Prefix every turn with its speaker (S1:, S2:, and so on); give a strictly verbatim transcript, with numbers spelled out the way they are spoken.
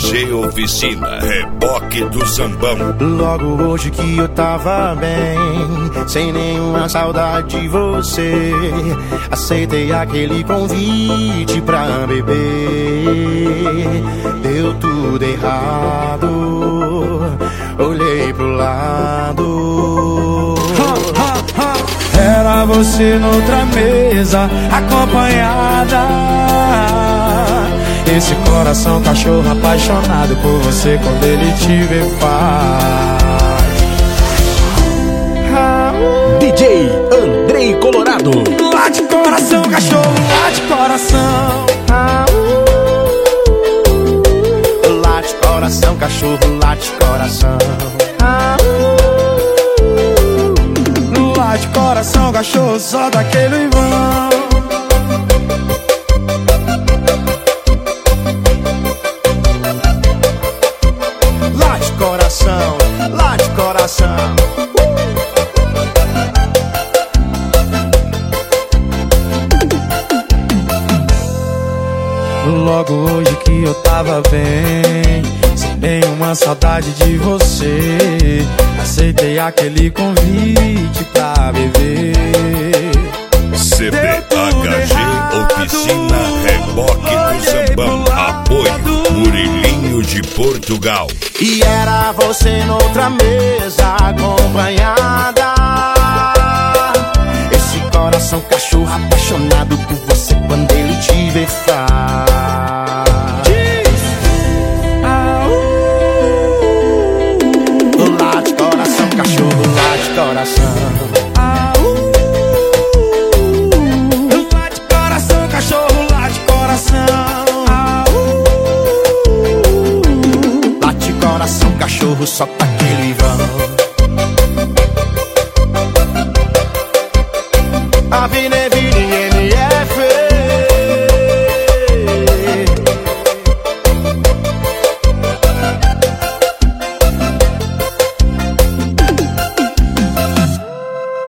S1: G Oficina, reboque do sambão.
S2: Logo hoje que eu tava bem, sem nenhuma saudade de você, aceitei aquele convite pra beber. Deu tudo errado, olhei pro lado. Era você noutra mesa, acompanhada. Esse coração cachorro apaixonado por você quando ele te vê faz.
S3: D J Andrei Colorado.
S2: Lá de coração, cachorro, lá de coração. Lá de coração, cachorro, lá de coração. Lá de coração, cachorro, só daquele vão. Lá de coração, lá de coração. Logo hoje que eu tava bem, sem nenhuma saudade de você, aceitei aquele convite pra beber.
S1: C B H G Oficina, reboque do sambão. Apoio Murilinho de Portugal.
S2: E era você noutra mesa, acompanhada. Esse coração cachorro apaixonado por você quando ele te vê faz. Lá de coração, cachorro, lá de coração. Lá de coração, cachorro, lá de coração. Lá de coração, cachorro, só pra aquele vão. A vida é vida.